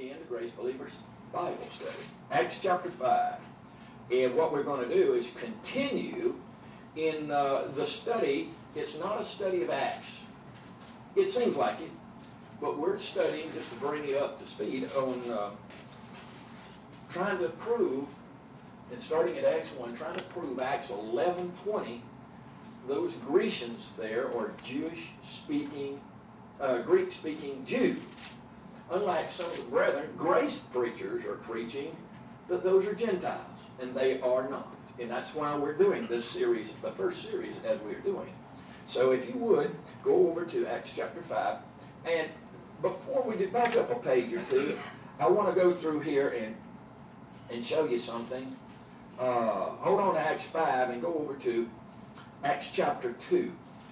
again to Grace Believers Bible Study. Acts chapter 5. And what we're going to do is continue in the study. It's not a study of Acts. It seems like it. But we're studying, just to bring you up to speed, on trying to prove, and starting at Acts 1, trying to prove Acts 11:20, those Grecians there are Jewish-speaking, Greek-speaking Jews. Unlike some of the brethren, grace preachers are preaching that those are Gentiles, and they are not. And that's why we're doing this series, the first series, as we're doing. So if you would, go over to Acts chapter 5. And before we do, back up a page or two, I want to go through here and show you something. Hold on to Acts 5 and go over to Acts chapter 2,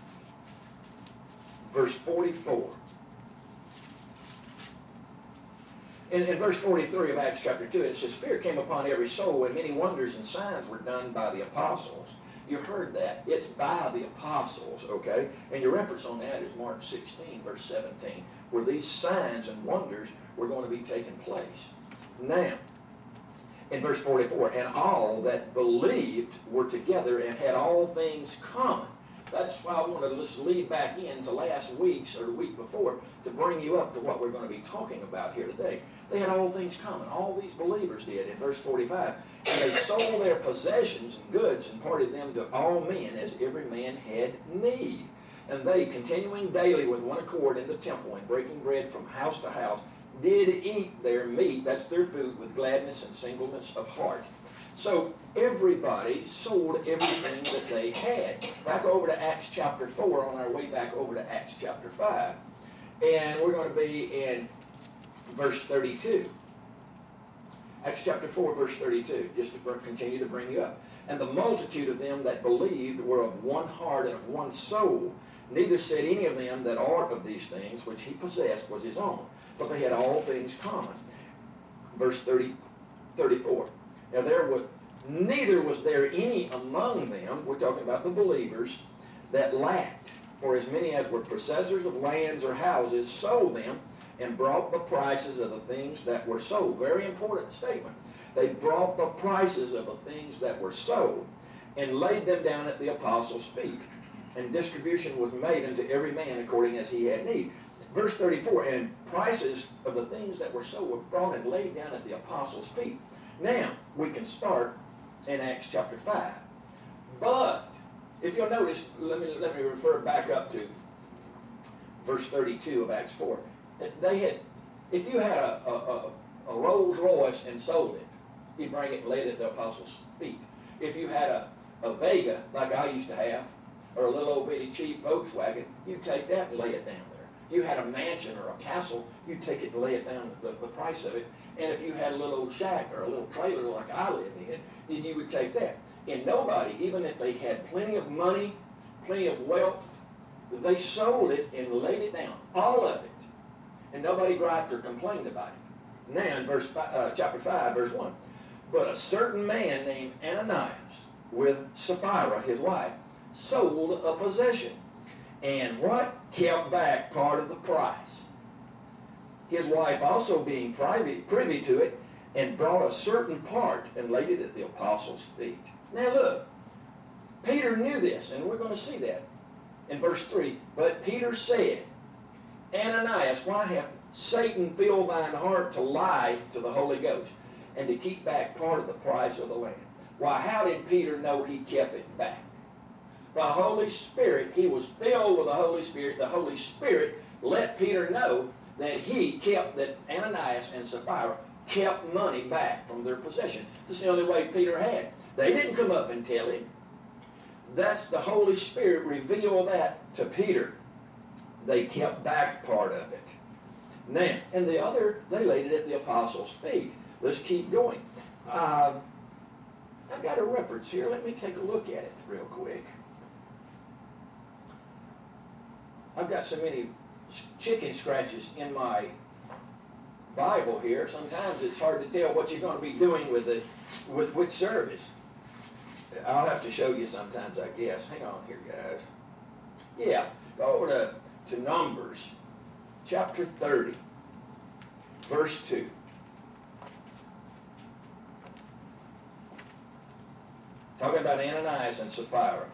verse 44. In verse 43 of Acts chapter 2, it says, "Fear came upon every soul, and many wonders and signs were done by the apostles." You heard that. It's by the apostles, okay? And your reference on that is Mark 16, verse 17, where these signs and wonders were going to be taking place. Now, in verse 44, "And all that believed were together and had all things common." That's why I want to just lead back into last week's or the week before to bring you up to what we're going to be talking about here today. They had all things common. All these believers did in verse 45. "And they sold their possessions and goods and parted them to all men as every man had need. And they, continuing daily with one accord in the temple and breaking bread from house to house, did eat their meat," that's their food, "with gladness and singleness of heart." So everybody sold everything that they had. Back over to Acts chapter 4 on our way back over to Acts chapter 5. And we're going to be in verse 32. Acts chapter 4, verse 32, just to continue to bring you up. "And the multitude of them that believed were of one heart and of one soul. Neither said any of them that aught of these things which he possessed was his own, but they had all things common." Verse 34. "Now neither was there any among them," we're talking about the believers, "that lacked. For as many as were possessors of lands or houses sold them and brought the prices of the things that were sold." Very important statement. They brought the prices of the things that were sold and laid them down at the apostles' feet. And distribution was made unto every man according as he had need. Verse 34, "And prices of the things that were sold were brought and laid down at the apostles' feet." Now, we can start in Acts chapter 5. But, if you'll notice, let me refer back up to verse 32 of Acts 4. If you had a Rolls Royce and sold it, you'd bring it and lay it at the apostles' feet. If you had a Vega, like I used to have, or a little old bitty cheap Volkswagen, you'd take that and lay it down there. You had a mansion or a castle, you'd take it and lay it down, the price of it. And if you had a little old shack or a little trailer like I live in, then you would take that. And nobody, even if they had plenty of money, plenty of wealth, they sold it and laid it down, all of it. And nobody griped or complained about it. Now in chapter 5, verse 1, "But a certain man named Ananias, with Sapphira, his wife, sold a possession, and" what? "Kept back part of the price. His wife also being privy to it, and brought a certain part and laid it at the apostles' feet." Now look, Peter knew this, and we're going to see that in verse 3. "But Peter said, Ananias, why hath Satan filled thine heart to lie to the Holy Ghost, and to keep back part of the price of the land?" Why, how did Peter know he kept it back? The Holy Spirit, he was filled with the Holy Spirit. The Holy Spirit let Peter know that Ananias and Sapphira kept money back from their possession. That's the only way Peter had. They didn't come up and tell him. That's the Holy Spirit revealed that to Peter. They kept back part of it. Now, and the other, they laid it at the apostles' feet. Let's keep going. I've got a reference here. Let me take a look at it real quick. I've got so many chicken scratches in my Bible here. Sometimes it's hard to tell what you're going to be doing with which service. I'll have to show you sometimes, I guess. Hang on here, guys. Yeah, go over to Numbers, chapter 30, verse 2. about Ananias and Sapphira.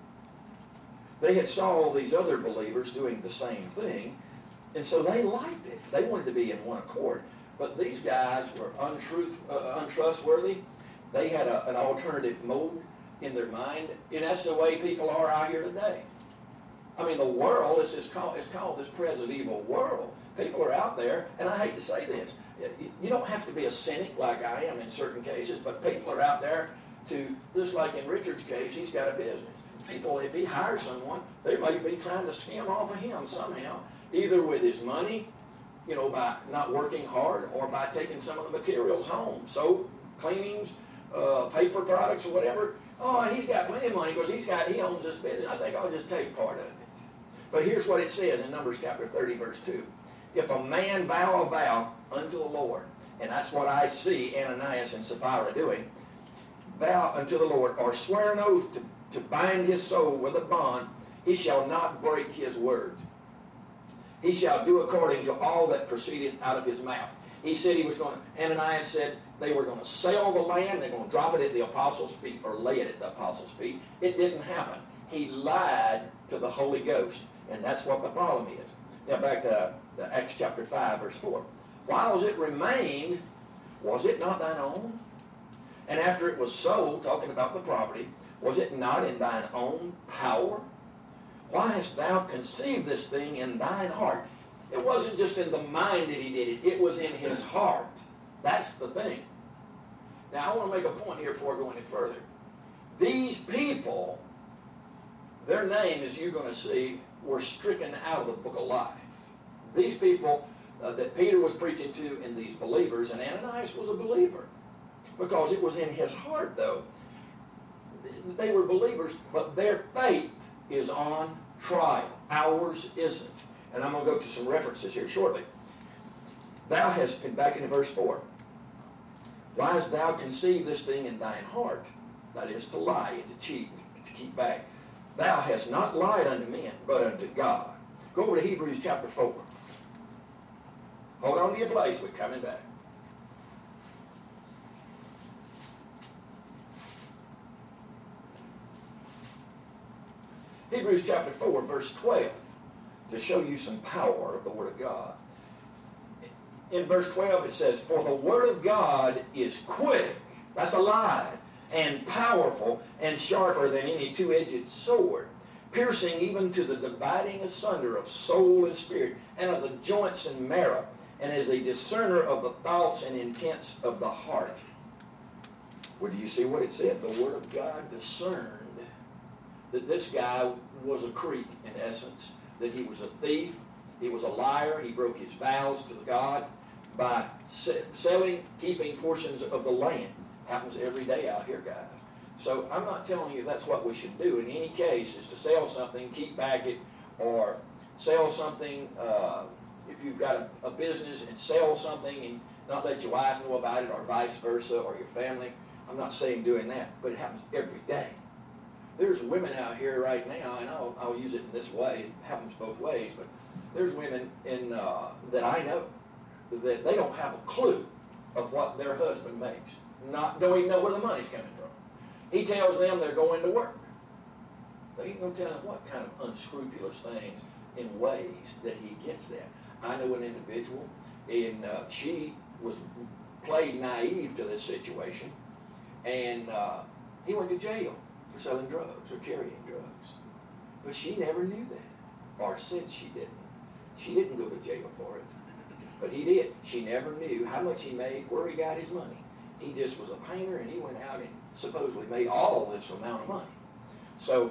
They had saw all these other believers doing the same thing, and so they liked it. They wanted to be in one accord. But these guys were untrustworthy. They had an alternative mode in their mind, and that's the way people are out here today. I mean, the world is called this present evil world. People are out there, and I hate to say this, you don't have to be a cynic like I am in certain cases, but people are out there to, just like in Richard's case, he's got a business. People, if he hires someone, they may be trying to skim off of him somehow, either with his money, by not working hard, or by taking some of the materials home, soap, cleanings, paper products, or whatever. Oh, he's got plenty of money because he owns this business. I think I'll just take part of it. But here's what it says in Numbers chapter 30, verse 2. If a man vow a vow unto the Lord, and that's what I see Ananias and Sapphira doing, vow unto the Lord, or swear an oath to bind his soul with a bond, he shall not break his word. He shall do according to all that proceedeth out of his mouth. He said Ananias said they were going to sell the land, they're going to drop it at the apostles' feet, or lay it at the apostles' feet. It didn't happen. He lied to the Holy Ghost, and that's what the problem is. Now back to Acts chapter 5, verse 4. Whiles it remained, was it not thine own? And after it was sold, talking about the property, was it not in thine own power? Why hast thou conceived this thing in thine heart? It wasn't just in the mind that he did it. It was in his heart. That's the thing. Now, I want to make a point here before I go any further. These people, their name, as you're going to see, were stricken out of the book of life. These people that Peter was preaching to, and these believers, and Ananias was a believer, because it was in his heart, though. They were believers, but their faith is on trial. Ours isn't. And I'm going to go to some references here shortly. Thou hast, back into verse 4, why hast thou conceived this thing in thine heart? That is, to lie and to cheat and to keep back. Thou hast not lied unto men, but unto God. Go over to Hebrews chapter 4. Hold on to your place. We're coming back. Hebrews chapter 4, verse 12, to show you some power of the Word of God. In verse 12 it says, for the Word of God is quick, that's alive, and powerful, and sharper than any two-edged sword, piercing even to the dividing asunder of soul and spirit, and of the joints and marrow, and is a discerner of the thoughts and intents of the heart. Well, do you see what it said? The Word of God discerned that this guy was a creep, in essence, that he was a thief, he was a liar, he broke his vows to God by selling, keeping portions of the land. Happens every day out here, guys. So I'm not telling you that's what we should do in any case, is to sell something, keep back it, or sell something, if you've got a business and sell something and not let your wife know about it, or vice versa, or your family. I'm not saying doing that, but it happens every day. There's women out here right now, and I'll use it in this way. It happens both ways, but there's women that I know that they don't have a clue of what their husband makes. Don't even know where the money's coming from. He tells them they're going to work. But he can tell them what kind of unscrupulous things in ways that he gets that. I know an individual, and she played naive to this situation, and he went to jail for selling drugs or carrying drugs. But she never knew that, or said she didn't. She didn't go to jail for it, but he did. She never knew how much he made, where he got his money. He just was a painter, and he went out and supposedly made all this amount of money. So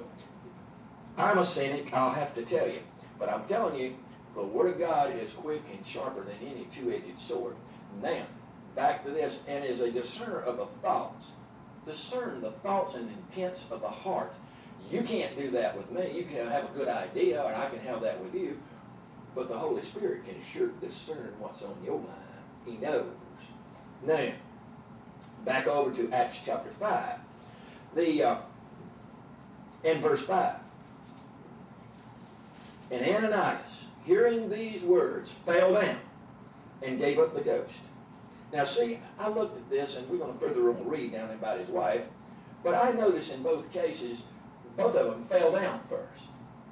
I'm a cynic, I'll have to tell you. But I'm telling you, the Word of God is quick and sharper than any two-edged sword. Now, back to this, and is a discerner of the thoughts. Discern the thoughts and intents of the heart. You can't do that with me. You can have a good idea, and I can have that with you. But the Holy Spirit can sure discern what's on your mind. He knows. Now, back over to Acts chapter 5. In verse 5. And Ananias, hearing these words, fell down and gave up the ghost. Now see, I looked at this, and we're going to further on read down about his wife, But I notice in both cases, both of them fell down first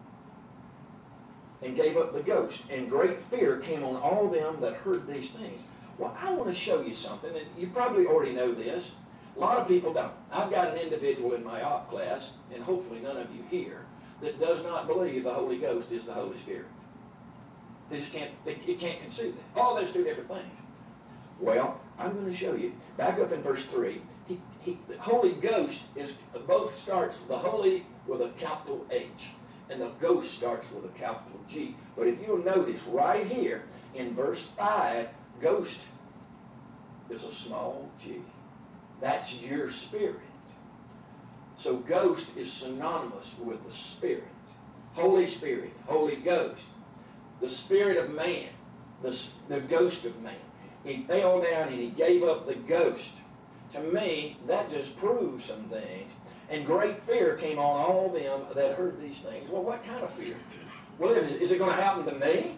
and gave up the ghost. And great fear came on all them that heard these things. Well, I want to show you something, and you probably already know this. A lot of people don't. I've got an individual in my op class, and hopefully none of you here, that does not believe the Holy Ghost is the Holy Spirit. They just can't, it can't conceive that. Oh, there's two different things. Well, I'm going to show you. Back up in verse 3. The Holy Ghost is both starts the Holy with a capital H, and the Ghost starts with a capital G. But if you'll notice right here in verse 5, Ghost is a small G. That's your spirit. So Ghost is synonymous with the Spirit. Holy Spirit, Holy Ghost, the Spirit of man, the Ghost of man. He fell down and he gave up the ghost. To me, that just proves some things. And great fear came on all them that heard these things. Well, what kind of fear? Well, is it going to happen to me?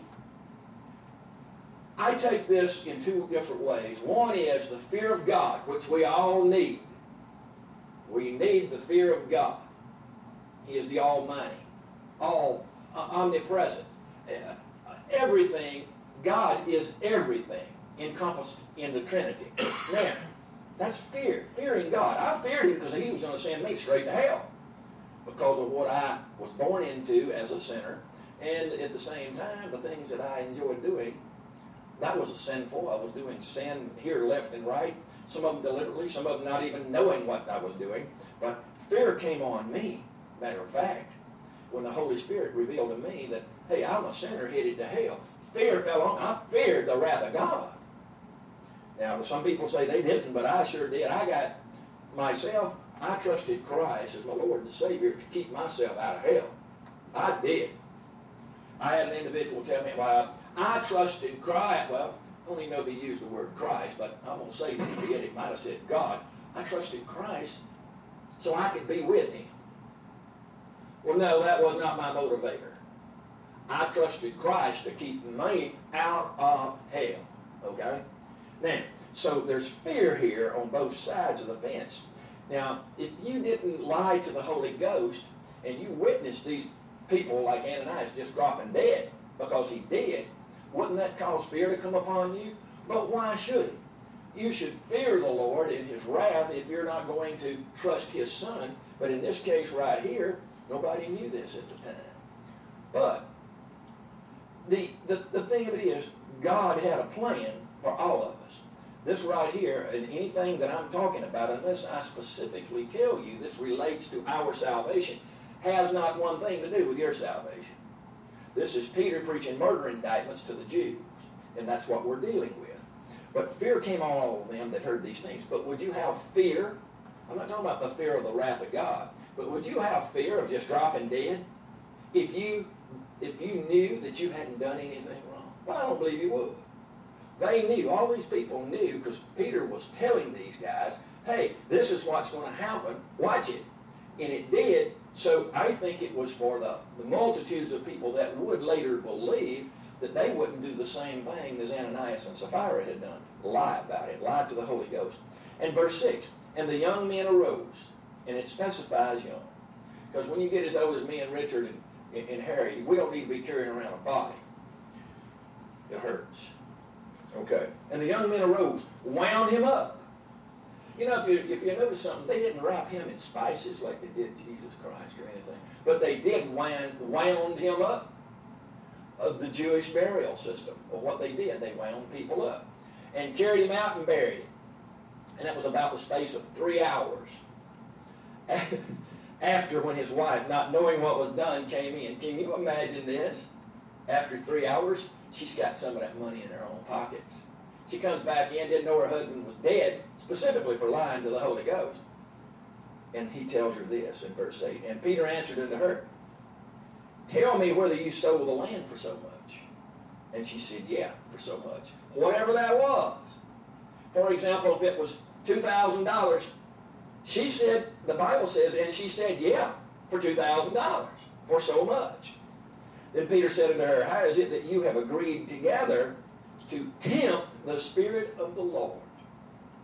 I take this in two different ways. One is the fear of God, which we all need. We need the fear of God. He is the Almighty, all omnipresent. Everything, God is everything encompassed in the Trinity. Now, that's fear, fearing God. I feared him because he was going to send me straight to hell because of what I was born into as a sinner, and at the same time, the things that I enjoyed doing, that was a sinful. I was doing sin here, left, and right. Some of them deliberately, some of them not even knowing what I was doing. But fear came on me, matter of fact, when the Holy Spirit revealed to me that, hey, I'm a sinner headed to hell. Fear fell on me. I feared the wrath of God. Now, some people say they didn't, but I sure did. I trusted Christ as my Lord and Savior to keep myself out of hell. I did. I had an individual tell me, well, I trusted Christ. Well, I don't even know if he used the word Christ, but I'm going to say that he did. He might have said God. I trusted Christ so I could be with him. Well, no, that was not my motivator. I trusted Christ to keep me out of hell. Okay? Now, so there's fear here on both sides of the fence. Now, if you didn't lie to the Holy Ghost and you witnessed these people like Ananias just dropping dead because he did, wouldn't that cause fear to come upon you? But why should it? You should fear the Lord in his wrath if you're not going to trust his Son. But in this case right here, nobody knew this at the time. But the thing of it is, God had a plan for all of us. This right here, and anything that I'm talking about, unless I specifically tell you this relates to our salvation, has not one thing to do with your salvation. This is Peter preaching murder indictments to the Jews, and that's what we're dealing with. But fear came on all of them that heard these things. But would you have fear? I'm not talking about the fear of the wrath of God, but would you have fear of just dropping dead if you knew that you hadn't done anything wrong? Well, I don't believe you would. They knew, all these people knew, because Peter was telling these guys, hey, this is what's going to happen, watch it. And it did, so I think it was for the multitudes of people that would later believe that they wouldn't do the same thing as Ananias and Sapphira had done. Lie about it, lie to the Holy Ghost. And verse 6, and the young men arose, and it specifies young. Because when you get as old as me and Richard and Harry, we don't need to be carrying around a body. It hurts. Okay. And the young men arose, wound him up. You know, if you notice something, they didn't wrap him in spices like they did Jesus Christ or anything. But they did wound him up of the Jewish burial system. Of what they did, they wound people up. And carried him out and buried him. And that was about the space of 3 hours. After when his wife, not knowing what was done, came in. Can you imagine this? After 3 hours, she's got some of that money in her own pockets. She comes back in, didn't know her husband was dead, specifically for lying to the Holy Ghost. And he tells her this in verse 8. And Peter answered unto her, tell me whether you sold the land for so much. And she said, yeah, for so much. Whatever that was. For example, if it was $2,000, she said, the Bible says, and she said, yeah, for $2,000, for so much. Then Peter said unto her, how is it that you have agreed together to tempt the Spirit of the Lord?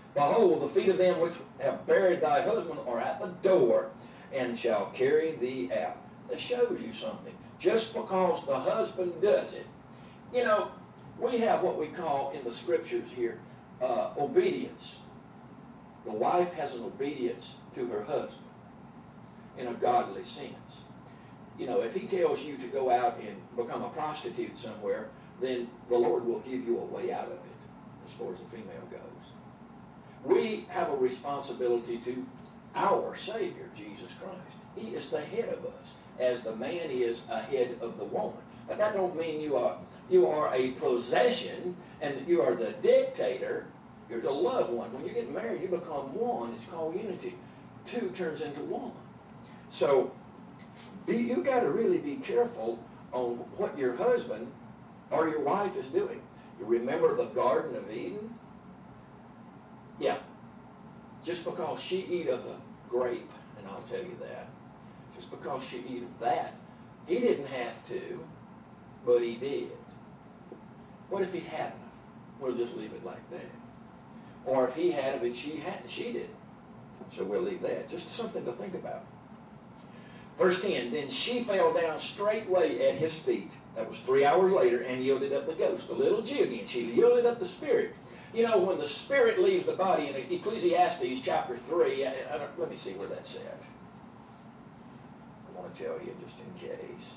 Behold, the feet of them which have buried thy husband are at the door, and shall carry thee out. That shows you something. Just because the husband does it. You know, we have what we call in the scriptures here, obedience. The wife has an obedience to her husband in a godly sense. You know, if he tells you to go out and become a prostitute somewhere, then the Lord will give you a way out of it, as far as the female goes. We have a responsibility to our Savior, Jesus Christ. He is the head of us, as the man is a head of the woman. But that don't mean you are a possession and you are the dictator. You're the loved one. When you get married, you become one. It's called unity. Two turns into one. So you got to really be careful on what your husband or your wife is doing. You remember the Garden of Eden? Yeah. Just because she eat of the grape, and I'll tell you that, just because she eat of that, he didn't have to, but he did. What if he hadn't? We'll just leave it like that. Or if he had of it, she hadn't, she didn't. So we'll leave that. Just something to think about. Verse 10, then she fell down straightway at his feet. That was 3 hours later, and yielded up the ghost. The little G again. She yielded up the spirit. You know, when the spirit leaves the body in Ecclesiastes chapter 3, let me see where that's at. I want to tell you just in case.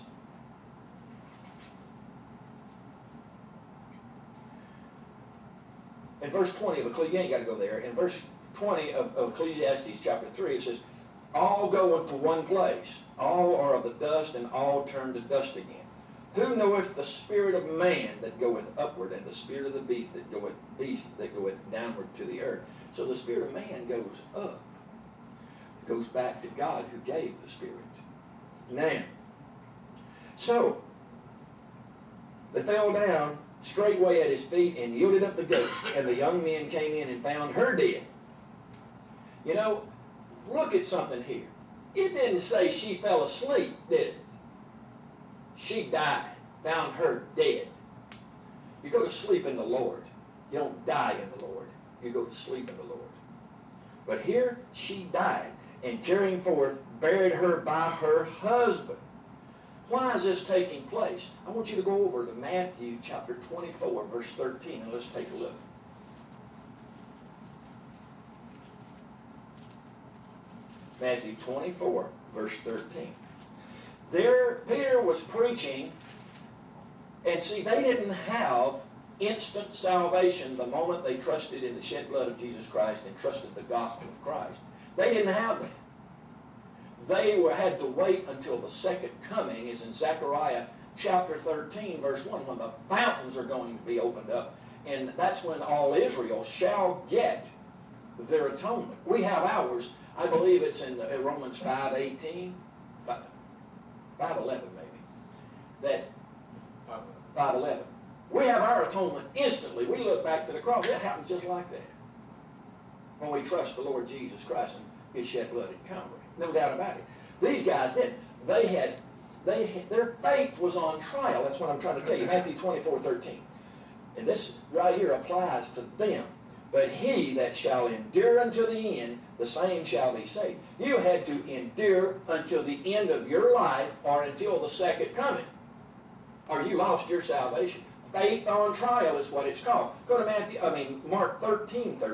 In verse 20 of Ecclesiastes, you ain't got to go there. In verse 20 of Ecclesiastes chapter 3, it says, all go into one place. All are of the dust, and all turn to dust again. Who knoweth the spirit of man that goeth upward, and the spirit of the beast that goeth downward to the earth? So the spirit of man goes up. It goes back to God who gave the spirit. Now, so they fell down straightway at his feet and yielded up the ghost, and the young men came in and found her dead. You know, look at something here. It didn't say she fell asleep, did it? She died, found her dead. You go to sleep in the Lord. You don't die in the Lord. You go to sleep in the Lord. But here she died, and carrying forth, buried her by her husband. Why is this taking place? I want you to go over to Matthew chapter 24, verse 13, and let's take a look. Matthew 24, verse 13. There, Peter was preaching, and see, they didn't have instant salvation the moment they trusted in the shed blood of Jesus Christ and trusted the gospel of Christ. They didn't have that. They had to wait until the second coming, is in Zechariah chapter 13, verse 1, when the fountains are going to be opened up, and that's when all Israel shall get their atonement. We have ours. I believe it's in Romans 5:18, 5:11 maybe, that 5:11. We have our atonement instantly. We look back to the cross. It happens just like that when we trust the Lord Jesus Christ and his shed blood at Calvary. No doubt about it. These guys didn't. Their faith was on trial. That's what I'm trying to tell you. Matthew 24:13. And this right here applies to them. But he that shall endure unto the end, the same shall be saved. You had to endure until the end of your life or until the second coming, or you lost your salvation. Faith on trial is what it's called. Go to Mark 13:13.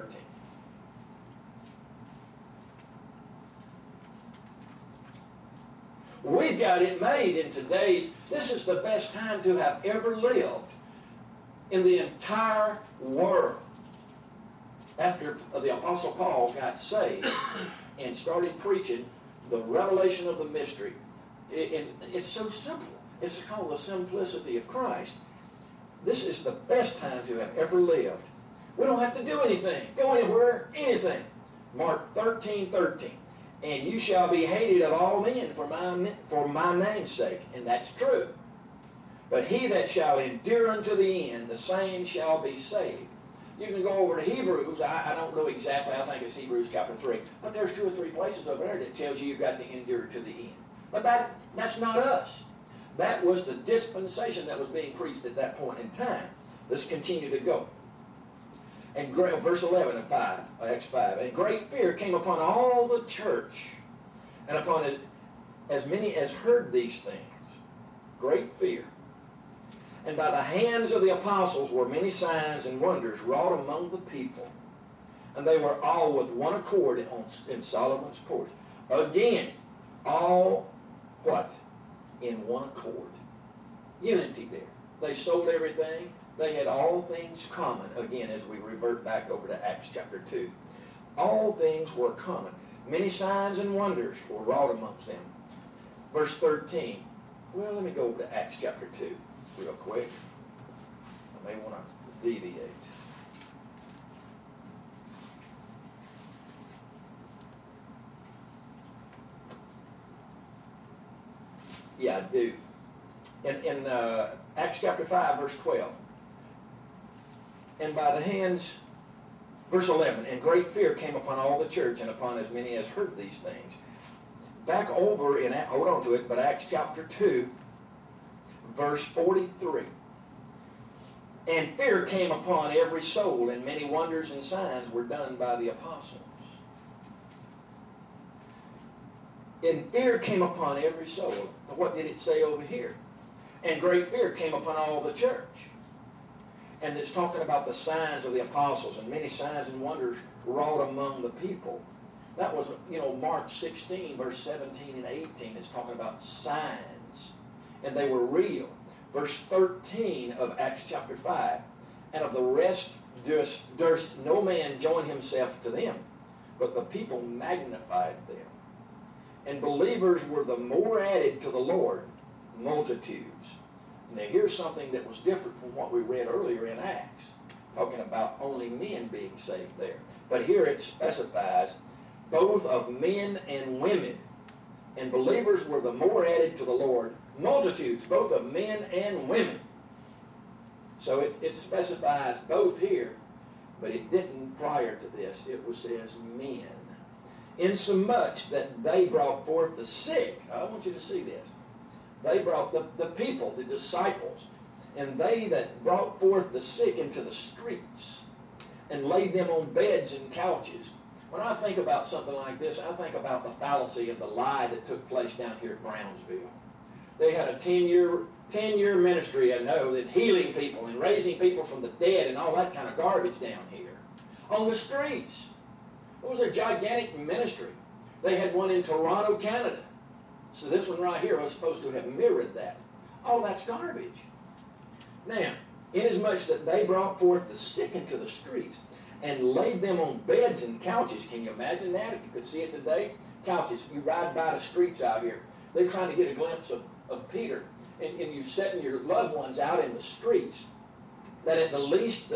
We've got it made in today's, this is the best time to have ever lived in the entire world. After the Apostle Paul got saved and started preaching the revelation of the mystery, it's so simple. It's called the simplicity of Christ. This is the best time to have ever lived. We don't have to do anything, go anywhere, anything. Mark 13:13. And you shall be hated of all men for my name's sake. And that's true. But he that shall endure unto the end, the same shall be saved. You can go over to Hebrews. I don't know exactly. I think it's Hebrews chapter 3. But there's 2 or 3 places over there that tells you you've got to endure to the end. But that's not us. That was the dispensation that was being preached at that point in time. Let's continue to go. And verse 11 of 5, Acts 5. And great fear came upon all the church, and upon as many as heard these things. Great fear. And by the hands of the apostles were many signs and wonders wrought among the people. And they were all with one accord in Solomon's porch. Again, all what? In one accord. Unity there. They sold everything. They had all things common. Again, as we revert back over to Acts chapter 2. All things were common. Many signs and wonders were wrought amongst them. Verse 13. Well, let me go over to Acts chapter 2 real quick. I may want to deviate. Yeah, I do. In Acts chapter 5, verse 12. And by the hands, verse 11, and great fear came upon all the church and upon as many as heard these things. Back over in, hold on to it, but Acts chapter 2, verse 43. And fear came upon every soul, and many wonders and signs were done by the apostles. And fear came upon every soul. What did it say over here? And great fear came upon all the church. And it's talking about the signs of the apostles, and many signs and wonders wrought among the people. That was, Mark 16, verse 17 and 18 is talking about signs. And they were real. Verse 13 of Acts chapter 5. And of the rest durst no man join himself to them, but the people magnified them. And believers were the more added to the Lord, multitudes. Now here's something that was different from what we read earlier in Acts, talking about only men being saved there. But here it specifies both of men and women. And believers were the more added to the Lord, multitudes, both of men and women. So it specifies both here, but it didn't prior to this. It says men. Insomuch that they brought forth the sick. I want you to see this. They brought the people, the disciples, and they that brought forth the sick into the streets and laid them on beds and couches. When I think about something like this, I think about the fallacy and the lie that took place down here at Brownsville. They had a 10-year ministry, I know, that healing people and raising people from the dead and all that kind of garbage down here on the streets. It was a gigantic ministry. They had one in Toronto, Canada. So this one right here was supposed to have mirrored that. All that's garbage. Now, inasmuch that they brought forth the sick into the streets and laid them on beds and couches. Can you imagine that? If you could see it today. Couches. You ride by the streets out here. They're trying to get a glimpse of Peter. And you setting your loved ones out in the streets. That at the least,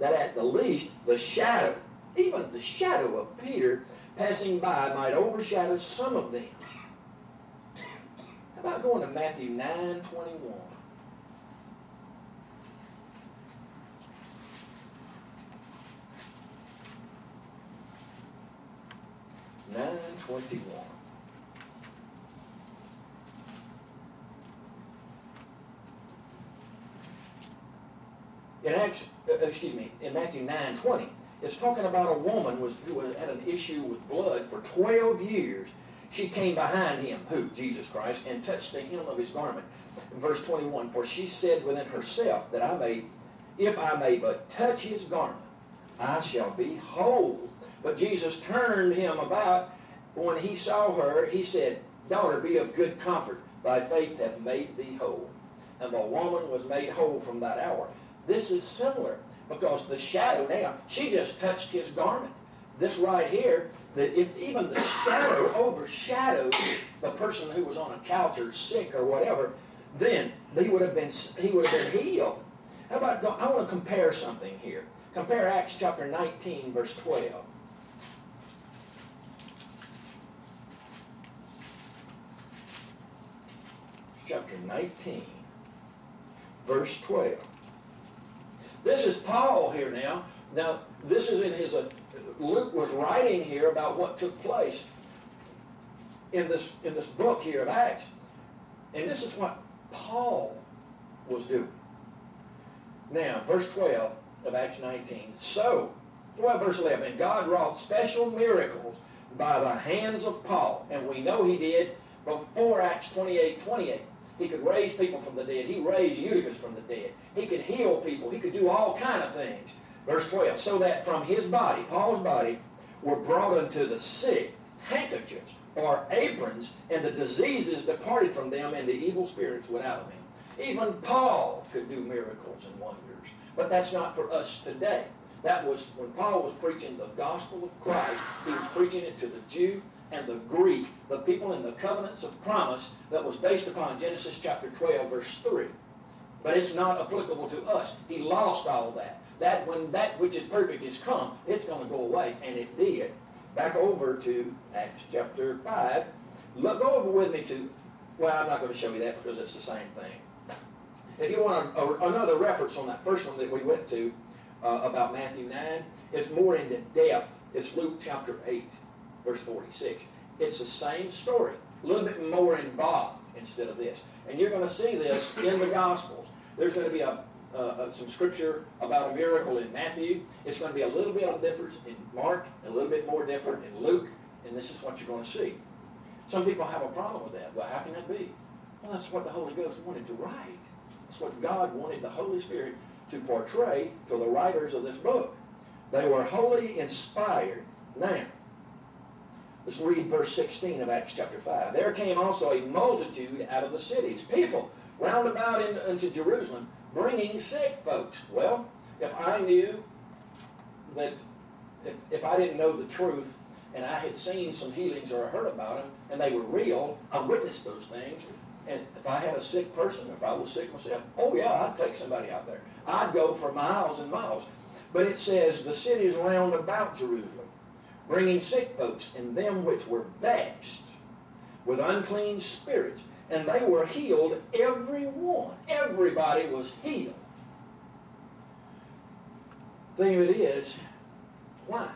the shadow, even the shadow of Peter passing by might overshadow some of them. How about going to Matthew 9:21? In Matthew 9:20, it's talking about a woman who had an issue with blood for 12 years. She came behind him, who? Jesus Christ, and touched the hem of his garment. In verse 21, for she said within herself that if I may but touch his garment, I shall be whole. But Jesus turned him about. When he saw her, he said, daughter, be of good comfort. Thy faith hath made thee whole. And the woman was made whole from that hour. This is similar because the shadow now, she just touched his garment. This right here, if even the shadow overshadowed the person who was on a couch or sick or whatever, then he would have been healed. How about, I want to compare something here. Compare Acts chapter 19, verse 12. Chapter 19, verse 12. This is Paul here now. Now, this is in his, Luke was writing here about what took place in this book here of Acts. And this is what Paul was doing. Now, verse 12 of Acts 19. So, 12 verse 11. And God wrought special miracles by the hands of Paul. And we know he did before Acts 28:28. He could raise people from the dead. He raised Eutychus from the dead. He could heal people. He could do all kind of things. Verse 12. So that from his body, Paul's body, were brought unto the sick handkerchiefs or aprons, and the diseases departed from them, and the evil spirits went out of them. Even Paul could do miracles and wonders. But that's not for us today. That was when Paul was preaching the gospel of Christ. He was preaching it to the Jew and the Greek, the people in the covenants of promise that was based upon Genesis chapter 12, verse 3. But it's not applicable to us. He lost all that. That when that which is perfect is come, it's going to go away, and it did. Back over to Acts chapter 5. Look, go over with me to, well, I'm not going to show you that because it's the same thing. If you want another reference on that first one that we went to about Matthew 9, it's more into depth. It's Luke chapter 8, verse 46. It's the same story, a little bit more involved instead of this. And you're going to see this in the Gospels. There's going to be some scripture about a miracle in Matthew. It's going to be a little bit of difference in Mark, a little bit more different in Luke, and this is what you're going to see. Some people have a problem with that. Well, how can that be? Well, that's what the Holy Ghost wanted to write. That's what God wanted the Holy Spirit to portray to the writers of this book. They were wholly inspired. Now, let's read verse 16 of Acts chapter 5. There came also a multitude out of the cities, people round about into Jerusalem, bringing sick folks. Well, if I knew that, if I didn't know the truth, and I had seen some healings or heard about them, and they were real, I witnessed those things. And if I had a sick person, if I was sick myself, oh yeah, I'd take somebody out there. I'd go for miles and miles. But it says, the cities round about Jerusalem, bringing sick folks, and them which were vexed with unclean spirits, and they were healed, every one. Everybody was healed. Thing of it is, why?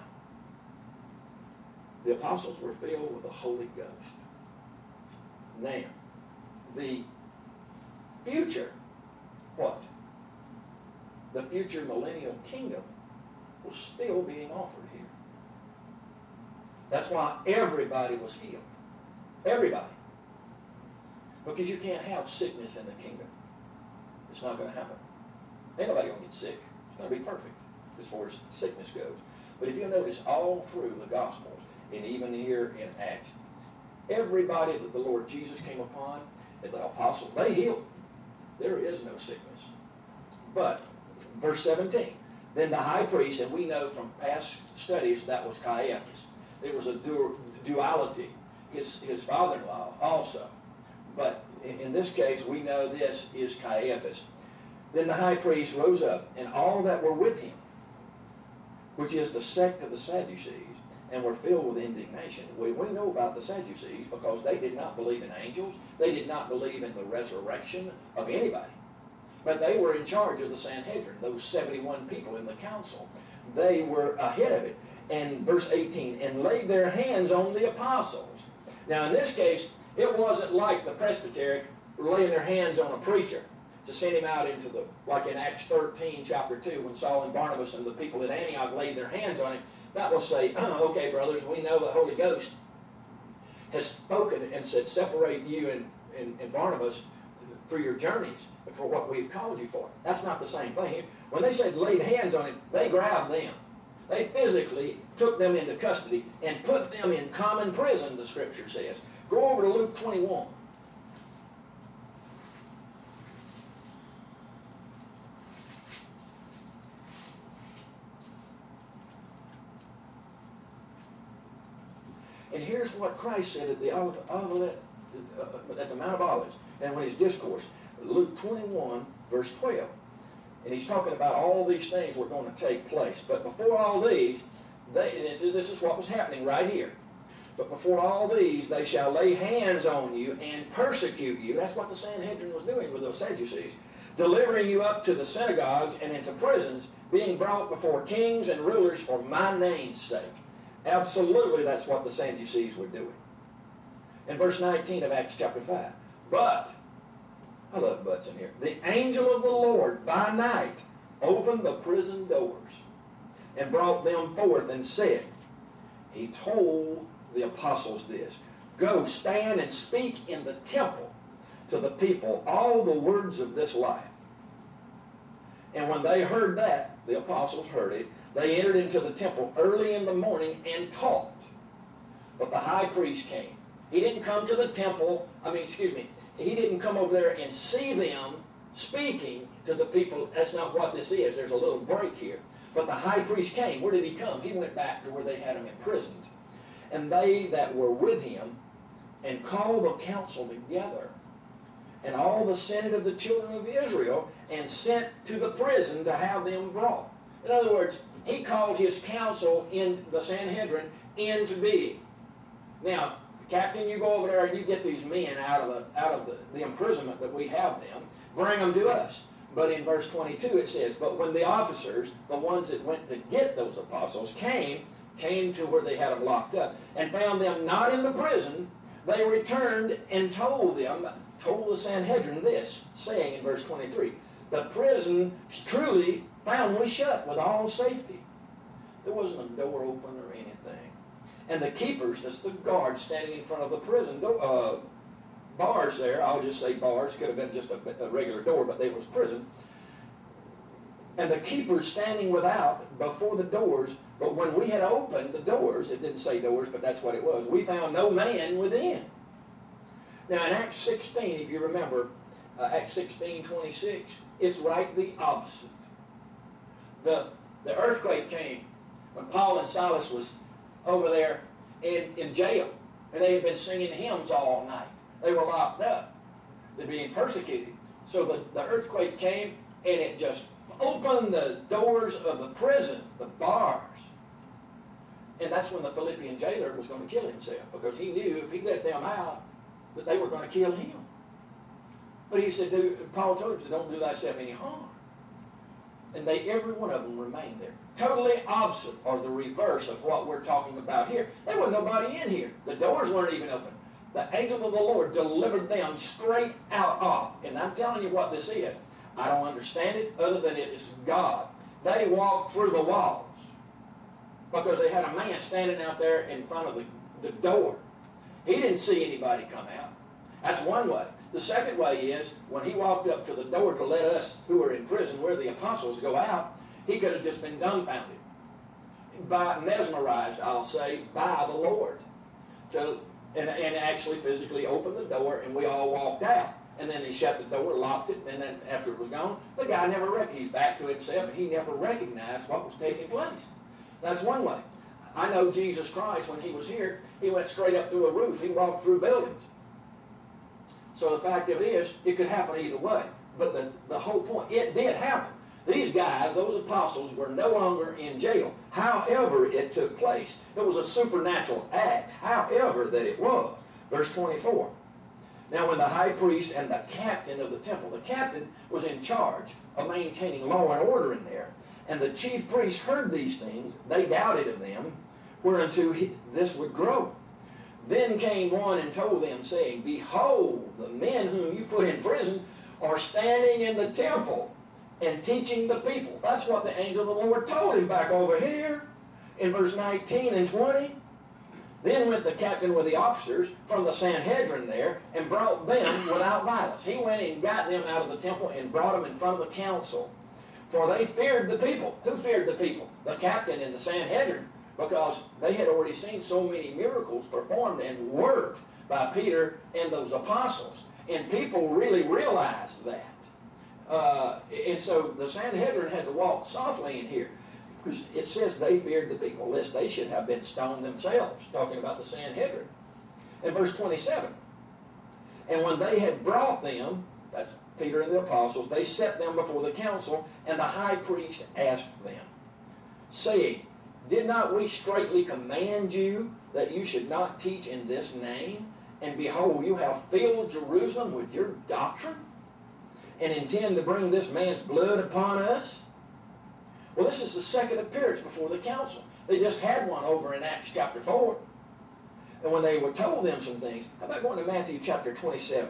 The apostles were filled with the Holy Ghost. Now, the future, what? The future millennial kingdom was still being offered here. That's why everybody was healed. Everybody. Because you can't have sickness in the kingdom. It's not going to happen. Ain't nobody going to get sick. It's going to be perfect as far as sickness goes. But if you notice all through the Gospels, and even here in Acts, everybody that the Lord Jesus came upon, and the apostles, they healed. There is no sickness. But, verse 17, then the high priest, and we know from past studies that was Caiaphas. There was a duality. His father-in-law also. But in this case, we know this is Caiaphas. Then the high priest rose up, and all that were with him, which is the sect of the Sadducees, and were filled with indignation. We know about the Sadducees because they did not believe in angels. They did not believe in the resurrection of anybody. But they were in charge of the Sanhedrin, those 71 people in the council. They were ahead of it. And verse 18, and laid their hands on the apostles. Now in this case, it wasn't like the presbytery laying their hands on a preacher to send him out into the, like in Acts 13, chapter 2, when Saul and Barnabas and the people at Antioch laid their hands on him. That will say, okay, brothers, we know the Holy Ghost has spoken and said, separate you and Barnabas for your journeys, for what we've called you for. That's not the same thing. When they said laid hands on him, they grabbed them. They physically took them into custody and put them in common prison, the Scripture says. Go over to Luke 21. And here's what Christ said at the Mount of Olives, and when his discourse, Luke 21, verse 12. And he's talking about all these things were going to take place. But before all these, this is what was happening right here. But before all these, they shall lay hands on you and persecute you. That's what the Sanhedrin was doing with those Sadducees. Delivering you up to the synagogues and into prisons, being brought before kings and rulers for my name's sake. Absolutely, that's what the Sadducees were doing. In verse 19 of Acts chapter 5. But, I love buts in here, the angel of the Lord by night opened the prison doors and brought them forth and said, he told the apostles this, go stand and speak in the temple to the people all the words of this life. And when they heard that, the apostles heard it, they entered into the temple early in the morning and taught. But the high priest came. He didn't come to the temple, he didn't come over there and see them speaking to the people. That's not what this is. There's a little break here. But the high priest came. Where did he come? He went back to where they had him imprisoned. And they that were with him, and called the council together, and all the senate of the children of Israel, and sent to the prison to have them brought. In other words, he called his council in the Sanhedrin into being. Now, Captain, you go over there and you get these men out of the imprisonment that we have them, bring them to us. But in verse 22 it says, but when the officers, the ones that went to get those apostles, came to where they had them locked up, and found them not in the prison, they returned and told the Sanhedrin this, saying in verse 23, the prison truly found we shut with all safety. There wasn't a door open or anything. And the keepers, that's the guards standing in front of the prison bars there, I'll just say bars, could have been just a regular door, but they was prison. And the keepers standing without before the doors, but when we had opened the doors, it didn't say doors, but that's what it was, we found no man within. Now in Acts 16, if you remember, Acts 16:26, it's right the opposite. The earthquake came when Paul and Silas was over there in jail, and they had been singing hymns all night. They were locked up. They're being persecuted. So the earthquake came, and it just opened the doors of the prison, the bars. And that's when the Philippian jailer was going to kill himself, because he knew if he let them out, that they were going to kill him. But he said, Paul told him, don't do thyself any harm. And every one of them remained there. Totally opposite, or the reverse of what we're talking about here. There was nobody in here. The doors weren't even open. The angel of the Lord delivered them straight out off. And I'm telling you what this is. I don't understand it other than it is God. They walked through the walls because they had a man standing out there in front of the door. He didn't see anybody come out. That's one way. The second way is when he walked up to the door to let us who were in prison, where the apostles, go out, he could have just been dumbfounded, mesmerized, I'll say, by the Lord, and actually physically opened the door, and we all walked out. And then he shut the door, locked it, and then after it was gone, the guy he's back to himself, and he never recognized what was taking place. That's one way. I know Jesus Christ, when he was here, he went straight up through a roof. He walked through buildings. So the fact of it is, it could happen either way. But the whole point, it did happen. These guys, those apostles, were no longer in jail. However it took place. It was a supernatural act. However that it was. Verse 24. Now when the high priest and the captain of the temple, the captain was in charge of maintaining law and order in there, and the chief priests heard these things, they doubted of them, whereunto this would grow. Then came one and told them, saying, behold, the men whom you put in prison are standing in the temple and teaching the people. That's what the angel of the Lord told him back over here in verse 19 and 20. Then went the captain with the officers from the Sanhedrin there and brought them without violence. He went and got them out of the temple and brought them in front of the council. For they feared the people. Who feared the people? The captain and the Sanhedrin. Because they had already seen so many miracles performed and worked by Peter and those apostles. And people really realized that. And so the Sanhedrin had to walk softly in here. Because it says they feared the people, lest they should have been stoned themselves. Talking about the Sanhedrin. In verse 27. And when they had brought them, that's Peter and the apostles, they set them before the council, and the high priest asked them, saying, did not we straitly command you that you should not teach in this name? And behold, you have filled Jerusalem with your doctrine, and intend to bring this man's blood upon us? Well, this is the second appearance before the council. They just had one over in Acts chapter 4. And when they were told them some things, how about going to Matthew chapter 27?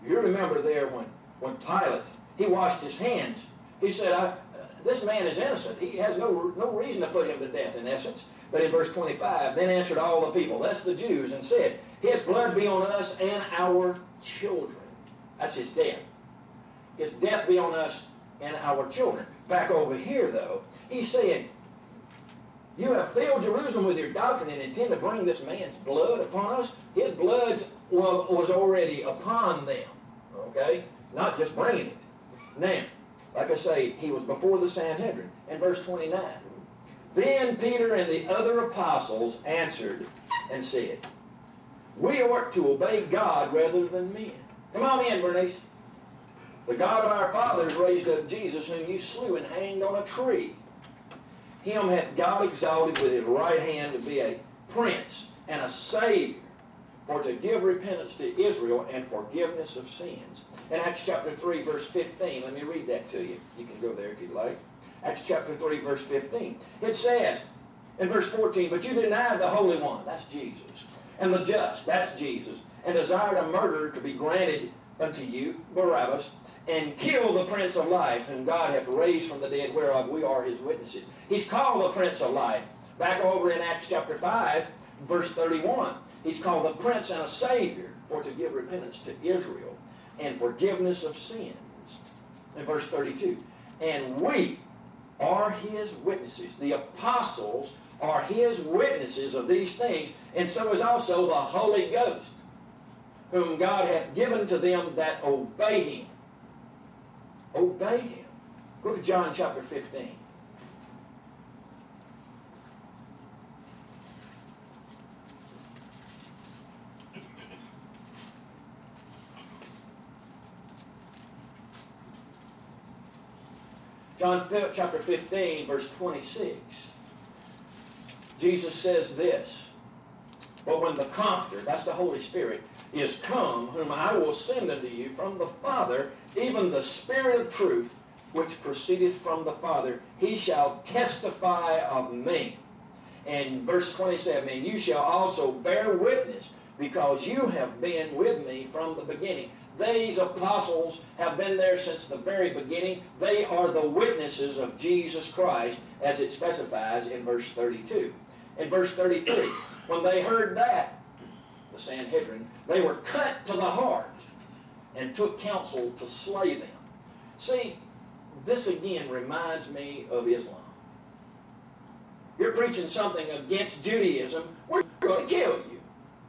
You remember there when Pilate, he washed his hands. He said, this man is innocent. He has no reason to put him to death, in essence. But in verse 25, then answered all the people, that's the Jews, and said, his blood be on us and our children. That's his death. His death be on us and our children. Back over here, though, he's saying, you have filled Jerusalem with your doctrine and intend to bring this man's blood upon us. His blood was already upon them. Okay? Not just bringing it. Now, like I say, he was before the Sanhedrin. In verse 29, then Peter and the other apostles answered and said, we ought to obey God rather than men. Come on in, Bernice. The God of our fathers raised up Jesus, whom you slew and hanged on a tree. Him hath God exalted with his right hand to be a prince and a savior, for to give repentance to Israel and forgiveness of sins. In Acts chapter 3, verse 15, let me read that to you. You can go there if you'd like. Acts chapter 3, verse 15. It says, in verse 14, but you denied the Holy One, that's Jesus, and the just, that's Jesus, and desired a murderer to be granted unto you, Barabbas, and kill the Prince of Life, whom God hath raised from the dead, whereof we are his witnesses. He's called the Prince of Life. Back over in Acts chapter 5, verse 31, he's called the Prince and a Savior, for to give repentance to Israel and forgiveness of sins. In verse 32, and we are his witnesses. The apostles are his witnesses of these things, and so is also the Holy Ghost, whom God hath given to them that obey him. Obey him. Go to John chapter 15. John chapter 15, verse 26. Jesus says this, but when the Comforter, that's the Holy Spirit, is come, whom I will send unto you from the Father, even the Spirit of truth, which proceedeth from the Father, he shall testify of me. And verse 27, and you shall also bear witness, because you have been with me from the beginning. These apostles have been there since the very beginning. They are the witnesses of Jesus Christ, as it specifies in verse 32. In verse 33, when they heard that, the Sanhedrin, they were cut to the heart and took counsel to slay them. See, this again reminds me of Islam. You're preaching something against Judaism, we're going to kill you.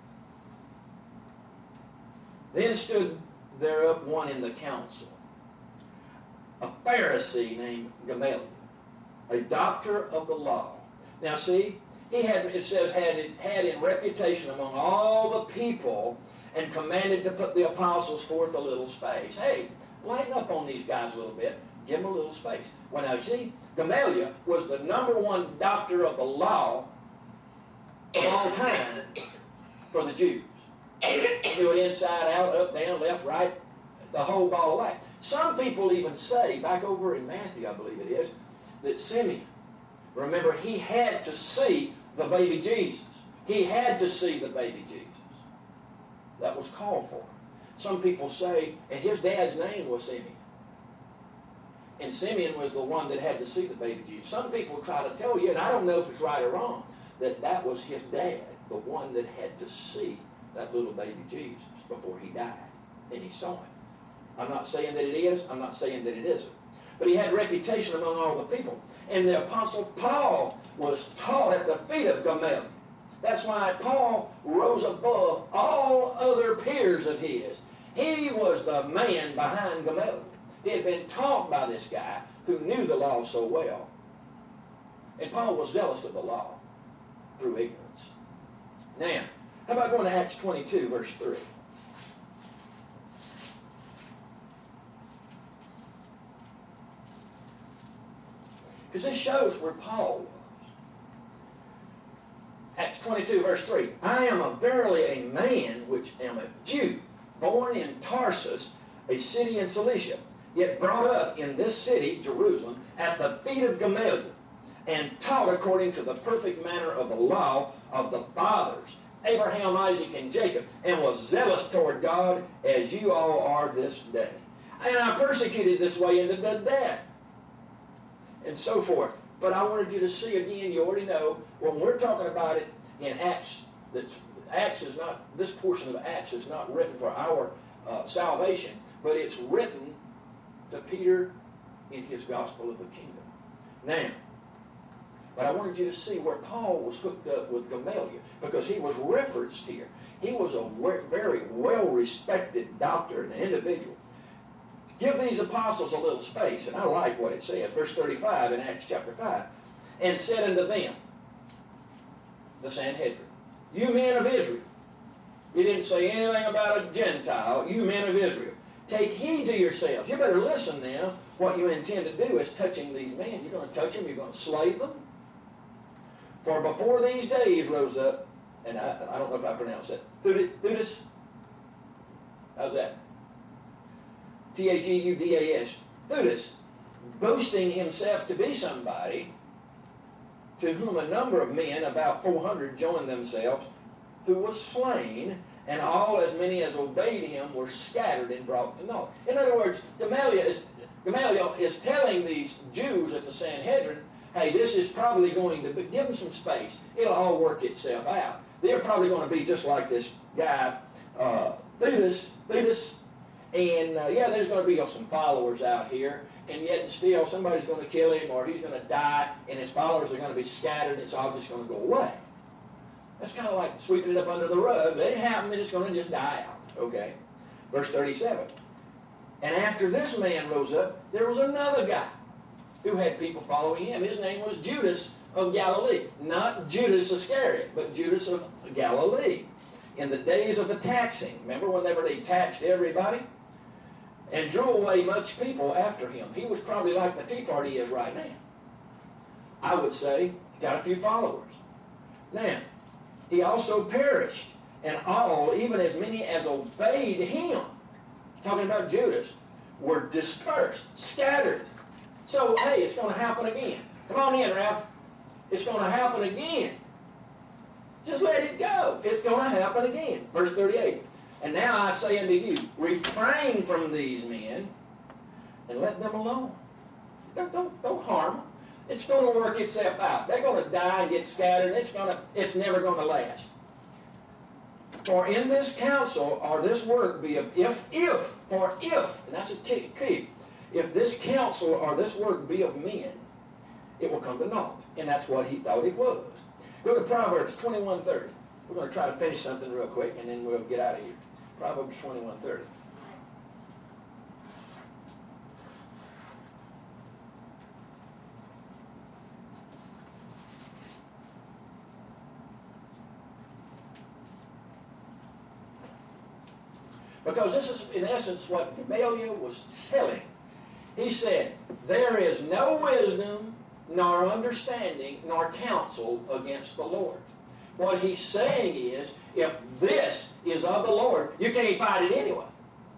Then stood there up one in the council, a Pharisee named Gamaliel, a doctor of the law. Now see, he had, it says, had in reputation among all the people, and commanded to put the apostles forth a little space. Hey, lighten up on these guys a little bit. Give them a little space. Well, now, you see, Gamaliel was the #1 doctor of the law of all time for the Jews. Do it inside out, up, down, left, right, the whole ball of wax. Some people even say, back over in Matthew, I believe it is, that Simeon, remember, he had to see the baby Jesus. He had to see the baby Jesus. That was called for. Some people say, and his dad's name was Simeon. And Simeon was the one that had to see the baby Jesus. Some people try to tell you, and I don't know if it's right or wrong, that that was his dad, the one that had to see that little baby Jesus before he died. And he saw him. I'm not saying that it is. I'm not saying that it isn't. But he had reputation among all the people. And the Apostle Paul was taught at the feet of Gamaliel. That's why Paul rose above all other peers of his. He was the man behind Gamaliel. He had been taught by this guy who knew the law so well. And Paul was zealous of the law through ignorance. Now, how about going to Acts 22, verse 3? Because this shows where Paul was. Acts 22, verse 3. I am verily a man which am a Jew, born in Tarsus, a city in Cilicia, yet brought up in this city, Jerusalem, at the feet of Gamaliel, and taught according to the perfect manner of the law of the fathers, Abraham, Isaac, and Jacob, and was zealous toward God as you all are this day. And I persecuted this way unto the death. And so forth. But I wanted you to see again, you already know, when we're talking about it in Acts, that Acts is not, this portion of Acts is not written for our salvation, but it's written to Peter in his gospel of the kingdom. Now, but I wanted you to see where Paul was hooked up with Gamaliel, because he was referenced here. He was a very well-respected doctor and individual. Give these apostles a little space, and I like what it says. Verse 35 in Acts chapter 5. And said unto them, the Sanhedrin, you men of Israel. He didn't say anything about a Gentile. You men of Israel, take heed to yourselves. You better listen now. What you intend to do is touching these men. You're going to touch them. You're going to slay them. For before these days rose up, and I don't know if I pronounced that, Theudas. How's that? Theudas. Theudas, boasting himself to be somebody, to whom a number of men, about 400, joined themselves, who was slain, and all as many as obeyed him were scattered and brought to naught. In other words, Gamaliel is telling these Jews at the Sanhedrin, hey, this is probably going to give them some space. It'll all work itself out. They're probably going to be just like this guy, Theudas, and yeah, there's going to be some followers out here, and yet still somebody's going to kill him, or he's going to die, and his followers are going to be scattered, and it's all just going to go away. That's kind of like sweeping it up under the rug. Let it happen, and it's going to just die out. Okay. Verse 37. And after this man rose up, there was another guy who had people following him. His name was Judas of Galilee. Not Judas Iscariot, but Judas of Galilee. In the days of the taxing. Remember whenever they taxed everybody? And drew away much people after him. He was probably like the Tea Party is right now. I would say he's got a few followers. Now, he also perished, and all, even as many as obeyed him, talking about Judas, were dispersed, scattered. So, hey, it's going to happen again. Come on in, Ralph. It's going to happen again. Just let it go. It's going to happen again. Verse 38. And now I say unto you, refrain from these men and let them alone. Don't harm them. It's going to work itself out. They're going to die and get scattered. It's never going to last. For in this counsel or this work be of if, and that's a key. If this counsel or this work be of men, it will come to naught. And that's what he thought it was. Go to Proverbs 21:30. We're going to try to finish something real quick, and then we'll get out of here. Proverbs 21:30. Because this is, in essence, what Gamaliel was telling. He said, there is no wisdom, nor understanding, nor counsel against the Lord. What he's saying is, if this is of the Lord, you can't fight it anyway.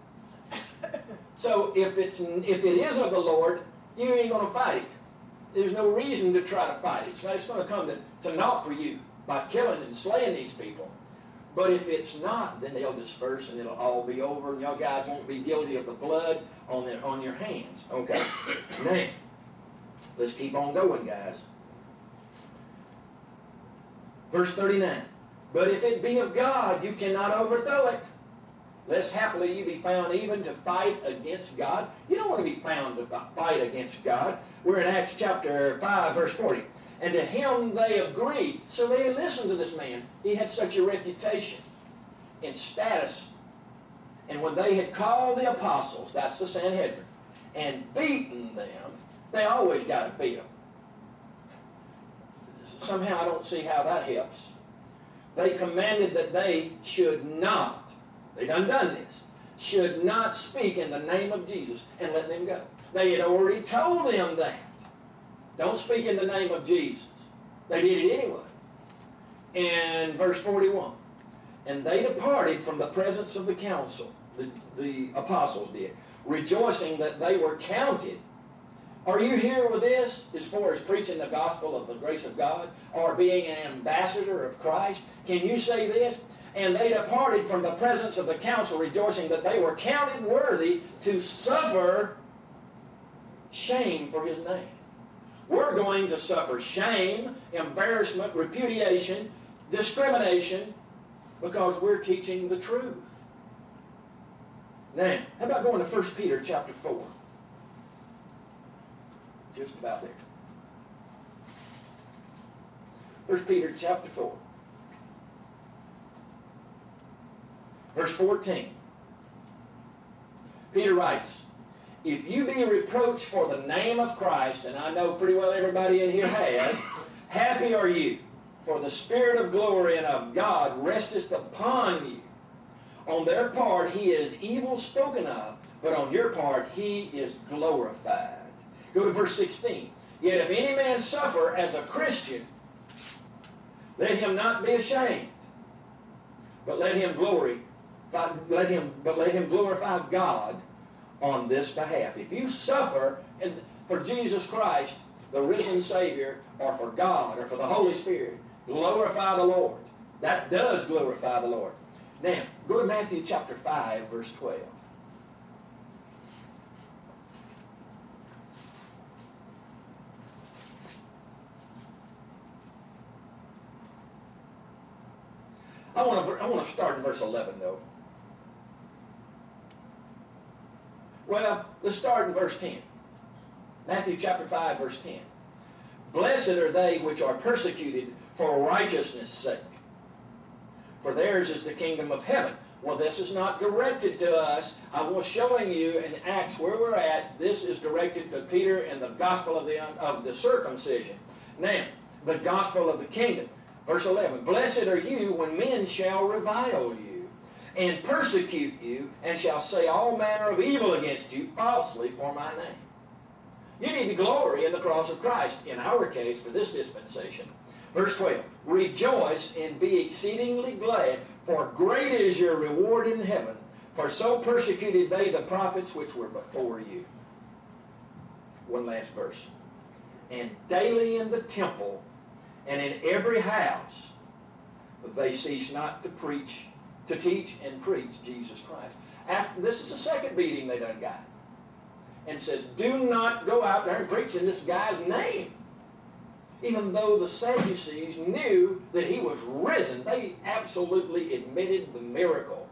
So if it is of the Lord, you ain't going to fight it. There's no reason to try to fight it. So it's going to come to naught for you by killing and slaying these people. But if it's not, then they'll disperse and it'll all be over, and y'all guys won't be guilty of the blood on your hands. Okay. Now, let's keep on going, guys. Verse 39. But if it be of God, you cannot overthrow it. Lest happily you be found even to fight against God. You don't want to be found to fight against God. We're in Acts chapter 5, verse 40. And to him they agreed. So they listened to this man. He had such a reputation and status. And when they had called the apostles, that's the Sanhedrin, and beaten them, they always got to beat them. Somehow I don't see how that helps. They commanded that they should not, they done this, should not speak in the name of Jesus, and let them go. They had already told them that. Don't speak in the name of Jesus. They did it anyway. And verse 41. And they departed from the presence of the council, the apostles did, rejoicing that they were counted Are you here with this as far as preaching the gospel of the grace of God or being an ambassador of Christ? Can you say this? And they departed from the presence of the council, rejoicing that they were counted worthy to suffer shame for his name. We're going to suffer shame, embarrassment, repudiation, discrimination, because we're teaching the truth. Now, how about going to 1 Peter chapter 4? Just about there. 1 Peter chapter 4. Verse 14. Peter writes, if you be reproached for the name of Christ, and I know pretty well everybody in here has, happy are you, for the Spirit of glory and of God resteth upon you. On their part he is evil spoken of, but on your part he is glorified. Go to verse 16. Yet if any man suffer as a Christian, let him not be ashamed, but let him glorify God on this behalf. If you suffer for Jesus Christ, the risen Savior, or for God, or for the Holy Spirit, glorify the Lord. That does glorify the Lord. Now, go to Matthew chapter 5, verse 12. I want to start in verse 11, though. Well, let's start in verse 10. Matthew chapter 5, verse 10. Blessed are they which are persecuted for righteousness' sake, for theirs is the kingdom of heaven. Well, this is not directed to us. I was showing you in Acts where we're at. This is directed to Peter and the gospel of the circumcision. Now, the gospel of the kingdom. Verse 11, blessed are you when men shall revile you and persecute you and shall say all manner of evil against you falsely for my name. You need to glory in the cross of Christ, in our case, for this dispensation. Verse 12, rejoice and be exceedingly glad, for great is your reward in heaven, for so persecuted they the prophets which were before you. One last verse. And daily in the temple and in every house they cease not to teach and preach Jesus Christ. This is the second beating they done got. And says, do not go out there and preach in this guy's name. Even though the Sadducees knew that he was risen, they absolutely admitted the miracle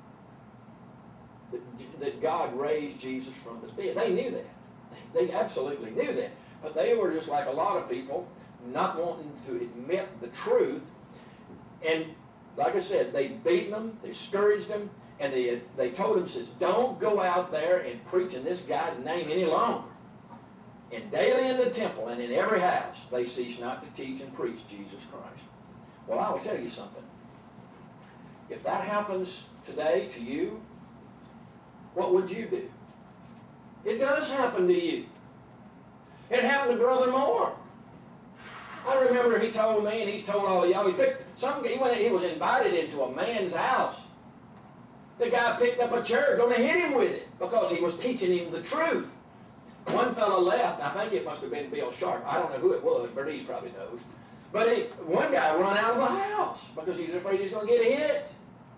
that God raised Jesus from the dead. They knew that. They absolutely knew that. But they were just like a lot of people, not wanting to admit the truth. And like I said, they beat them, they scourged them, and they told him, says, don't go out there and preach in this guy's name any longer. And daily in the temple and in every house they cease not to teach and preach Jesus Christ. Well, I will tell you something. If that happens today to you, what would you do? It does happen to you. It happened to Brother Moore. I remember he told me, and he's told all of y'all, he was invited into a man's house. The guy picked up a chair, going to hit him with it, because he was teaching him the truth. One fellow left. I think it must have been Bill Sharp. I don't know who it was. Bernice probably knows. But one guy run out of the house because he's afraid he's going to get hit.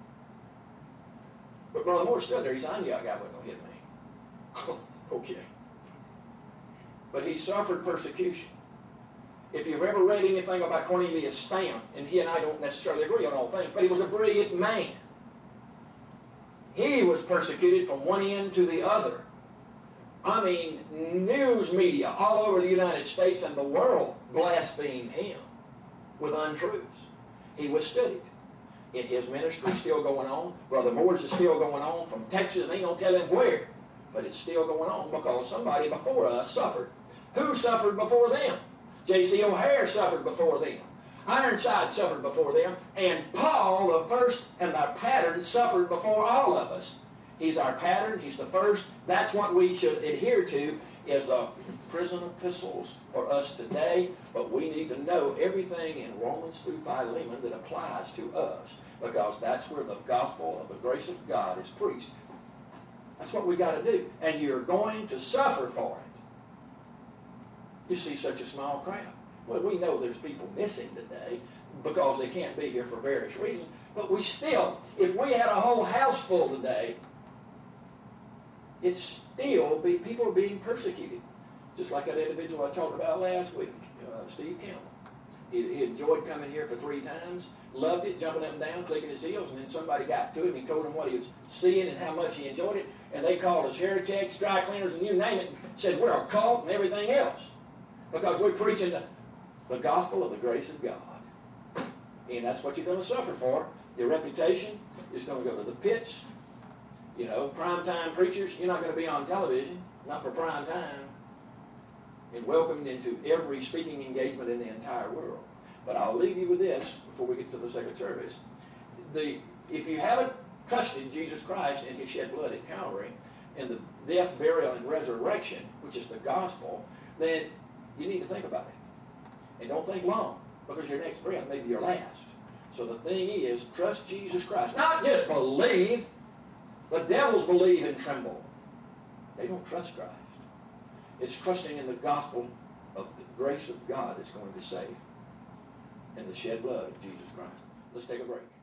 But Brother Moore stood there. He said, I knew that guy wasn't going to hit me. Okay. But he suffered persecution. If you've ever read anything about Cornelius Stamp, and he and I don't necessarily agree on all things, but he was a brilliant man. He was persecuted from one end to the other. I mean, news media all over the United States and the world blasphemed him with untruths. He withstood it. In his ministry still going on. Brother Moore's is still going on from Texas. Ain't going to tell him where. But it's still going on because somebody before us suffered. Who suffered before them? J.C. O'Hare suffered before them. Ironside suffered before them. And Paul, the first and our pattern, suffered before all of us. He's our pattern. He's the first. That's what we should adhere to, is prison epistles for us today. But we need to know everything in Romans through Philemon that applies to us, because that's where the gospel of the grace of God is preached. That's what we got to do. And you're going to suffer for it. you see such a small crowd. Well, we know there's people missing today because they can't be here for various reasons, but we still, if we had a whole house full today, it's still, people are being persecuted. Just like that individual I talked about last week, Steve Campbell. He enjoyed coming here for 3 times, loved it, jumping up and down, clicking his heels, and then somebody got to him and told him what he was seeing and how much he enjoyed it, and they called us heretics, dry cleaners, and you name it, said we're a cult and everything else because we're preaching the gospel of the grace of God. And that's what you're going to suffer for. Your reputation is going to go to the pits. You know, primetime preachers, you're not going to be on television, not for prime time, and welcomed into every speaking engagement in the entire world. But I'll leave you with this before we get to the second service. If you haven't trusted Jesus Christ and His shed blood at Calvary and the death, burial, and resurrection, which is the gospel, then you need to think about it. And don't think long, because your next breath may be your last. So the thing is, trust Jesus Christ. Not just believe. The devils believe and tremble. They don't trust Christ. It's trusting in the gospel of the grace of God that's going to save and the shed blood of Jesus Christ. Let's take a break.